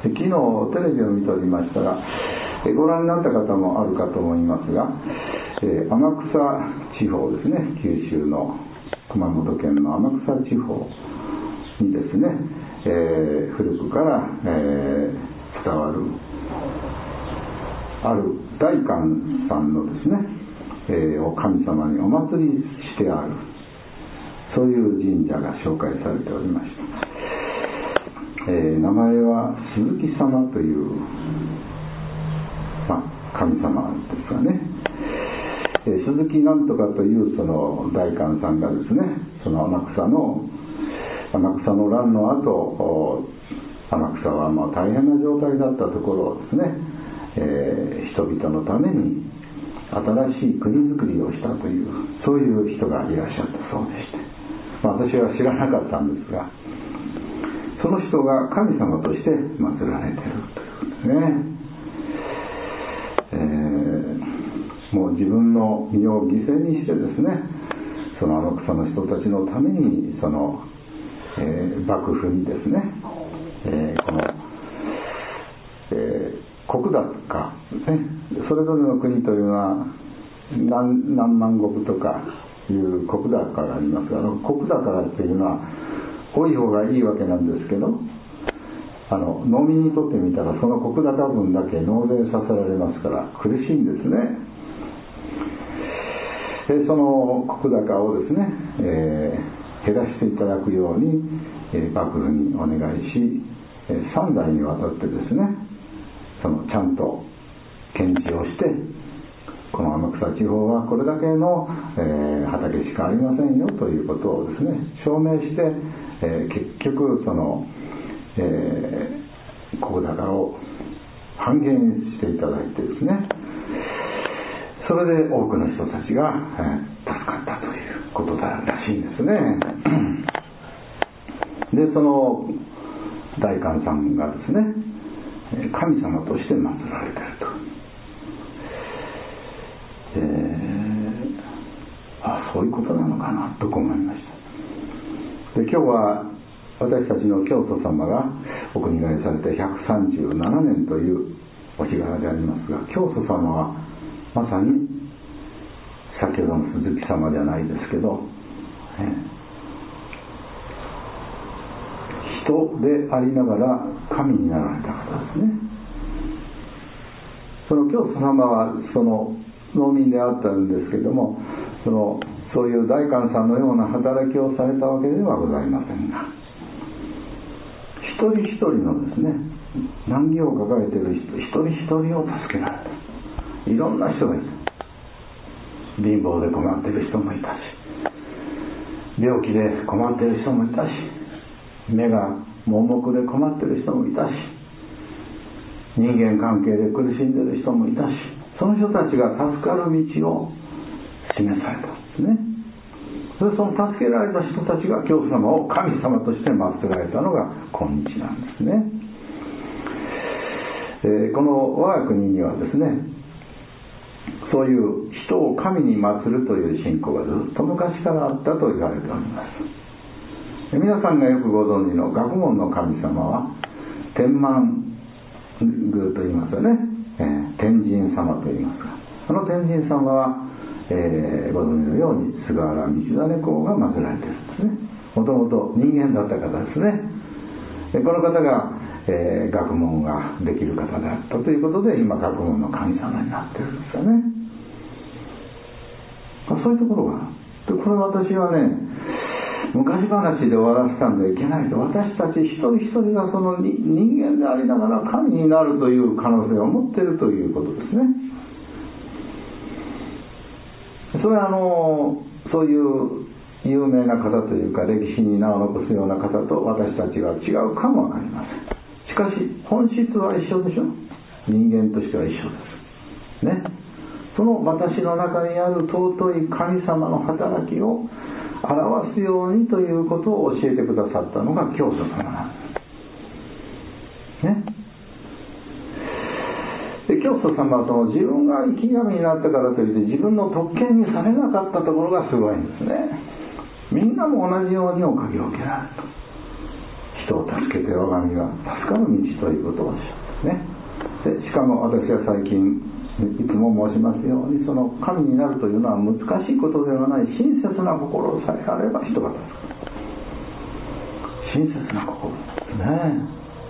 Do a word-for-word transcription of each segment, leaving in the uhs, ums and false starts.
昨日テレビを見ておりましたら、ご覧になった方もあるかと思いますが、えー、天草地方ですね、九州の熊本県の天草地方にですね、えー、古くから、えー、伝わるある大観さんのですね、えー、お神様にお祭りしてある、そういう神社が紹介されておりました。えー、名前は鈴木様という、まあ、神様ですがね、えー、鈴木なんとかというその大観さんがですね、その天草の天草の乱の後、天草はまあ大変な状態だったところをですね、えー、人々のために新しい国づくりをしたという、そういう人がいらっしゃったそうでして、まあ、私は知らなかったんですが、その人が神様として祀られているということですね。えー、もう自分の身を犠牲にしてですね、その天草の人たちのためにその、えー、幕府にですね、えー、この、えー、国高、ね、それぞれの国というのは 何, 何万石とかいう国高がありますが、国高というのは多い方がいいわけなんですけど、あの農民にとってみたらその石高分だけ納税させられますから苦しいんですね。でその石高をですね、えー、減らしていただくように、えー、幕府にお願いし、えー、さん代にわたってですね、そのちゃんと検地をして、この天草地方はこれだけの、えー、畑しかありませんよということをですね証明して、えー、結局その、えー、石高を半減していただいてですね、それで多くの人たちが、えー、助かったということだらしいんですね。でその大観さんがですね、神様として祀られていると、えー、あそういうことなのかなと思いました。で今日は私たちの教祖様がお国替えされてひゃくさんじゅうななねんというお日柄でありますが、教祖様はまさに先ほどの鈴木様じゃないですけど、えー人でありながら神になられた方ですね。その教祖様はその農民であったんですけども、そのそういう大観さんのような働きをされたわけではございませんが、一人一人のですね難儀を抱えている人一人一人を助けられた。いろんな人がいた。貧乏で困っている人もいたし、病気で困っている人もいたし、目が盲目で困っている人もいたし、人間関係で苦しんでいる人もいたし、その人たちが助かる道を示されたんですね。それでその助けられた人たちが教祖様を神様として祀られたのが今日なんですね。えー、この我が国にはですね、そういう人を神に祀るという信仰がずっと昔からあったと言われております。皆さんがよくご存知の学問の神様は天満宮と言いますよね、えー、天神様と言いますが、その天神様は、えー、ご存知のように菅原道真公が祀られているんですね。もともと人間だった方ですね。でこの方が、えー、学問ができる方であったということで、今学問の神様になっているんですよね。そういうところがで、これ私はね、昔話で終わらせたんではいけないと、私たち一人一人がその人間でありながら神になるという可能性を持っているということですね。それはあのそういう有名な方というか歴史に名を残すような方と私たちが違うかもわかりません。しかし本質は一緒でしょ。人間としては一緒ですね。その私の中にある尊い神様の働きを表すようにということを教えてくださったのが教祖様なんですね。で教祖様はその自分が生き神になったからといって自分の特権にされなかったところがすごいんですね。みんなも同じようにおかげを受けられると、人を助けけて我が身が助かる道ということをおっしゃってね。でしかも私は最近いつも申しますように、その神になるというのは難しいことではない、親切な心さえあれば人が助かる。親切な心ですね。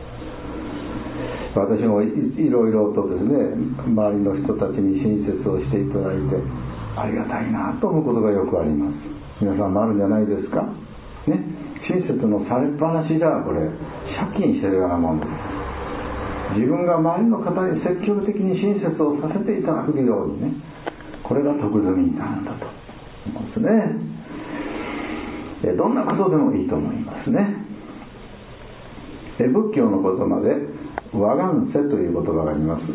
私も い, いろいろとですね、周りの人たちに親切をしていただいてありがたいなと思うことがよくあります。皆さんもあるんじゃないですかね。親切のされっぱなしじゃこれ借金してるようなもんです。自分が周りの方に積極的に親切をさせていただくようにね、これが徳積みなんだと思うんですね。どんなことでもいいと思いますね。仏教の言葉で和願世という言葉があります。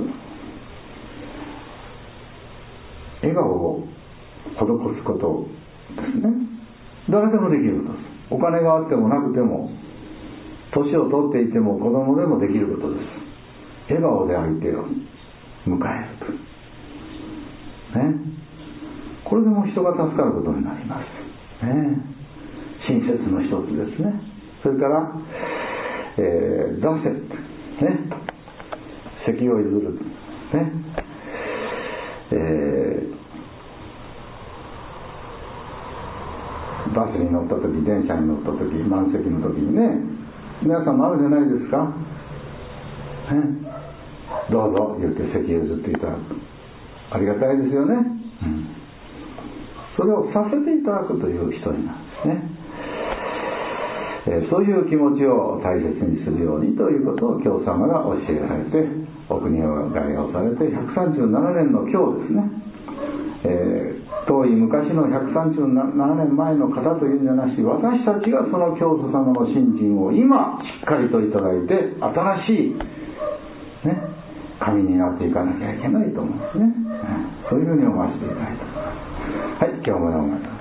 笑顔を施すことですね。誰でもできることです。お金があってもなくても、年を取っていても子供でもできることです。笑顔で相手を迎えると、ね、これでも人が助かることになります、ね、親切の一つですね。それから、えー、出せ、ね、席を譲る、ね、えー、バスに乗った時、電車に乗った時、満席の時にね、皆さんもあるじゃないですか、ね、どうぞ言って席を譲っていただく、ありがたいですよね、うん、それをさせていただくという一人なんですね。えー、そういう気持ちを大切にするようにということを教様が教えられて、お国を外用されてひゃくさんじゅうななねんの今日ですね、えー、遠い昔のひゃくさんじゅうななねんまえの方というんじゃなし、私たちがその教祖様の信心を今しっかりといただいて、新しい、ね、神になっていかなきゃいけないと思うんですね。そういうふうに思わせていただいて、はい、今日もどうもありがとうございます。